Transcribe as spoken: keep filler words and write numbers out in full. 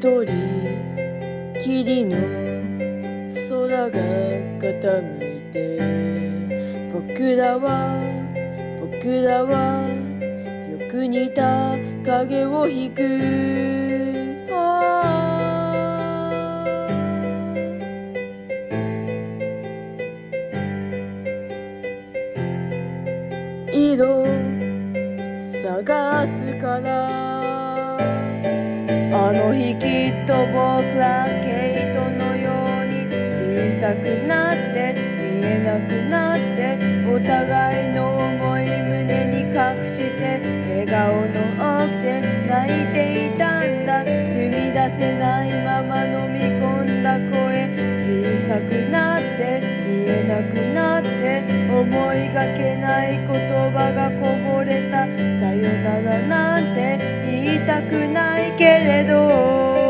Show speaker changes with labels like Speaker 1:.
Speaker 1: 一人きりの空が傾いて、僕らは僕らはよく似た影を引く。ああ色探すから、あの日きっと僕らケイトのように小さくなって見えなくなって、お互いの思い胸に隠して笑顔の奥で泣いていたんだ。踏み出せないまま飲み込んだ声、小さくなって見えなくなって、思いがけない言葉がこぼれた。さよならなんて言いたくないけれど